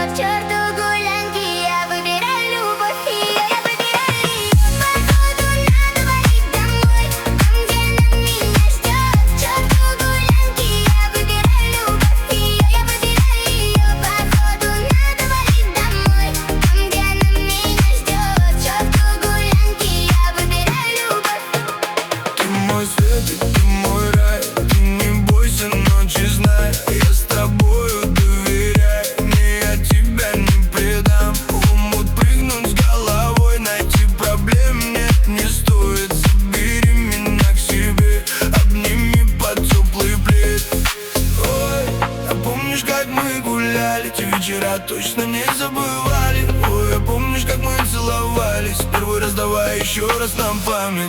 к черту гулянки, я выбираю любовь, ее я выбираю ее. Походу надо валить домой, там где она меня ждет. К черту гулянки, я выбираю любовь, ее я выбираю ее. Походу надо валить домой, там где она меня ждет. К черту гулянки, я выбираю любовь. Ты мой свет и ты мой рай, ты не бойся ночи, знай, я с тобою, доверяй мне, я тебя не предам. В омут прыгнуть с головой, найти проблем нет, не стоит. Забери меня к себе, обними под теплый плед. Ой, а помнишь, как мы гуляли, те вечера точно не забывали. Ой, а помнишь, как мы целовались, первый раз давай еще раз нам память.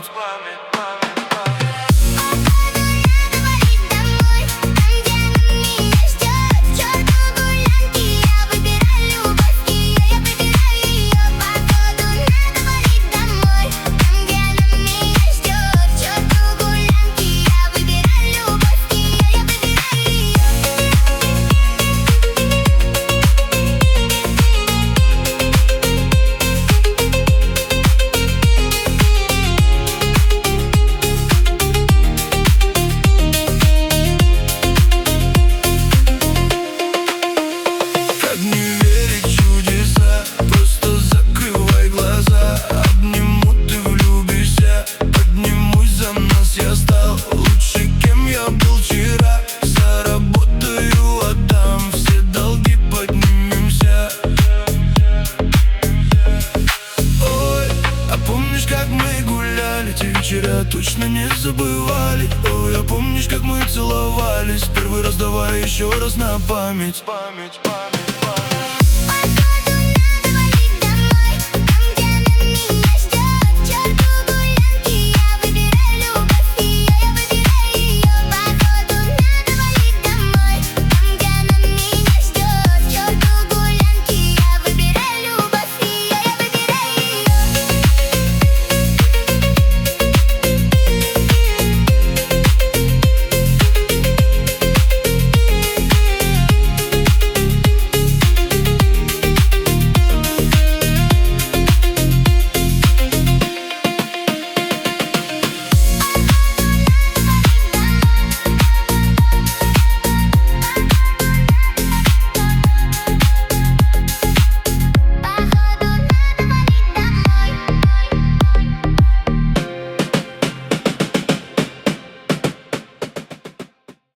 Вечера точно не забывали. Ой, а помнишь, как мы целовались, первый раз давай еще раз на память.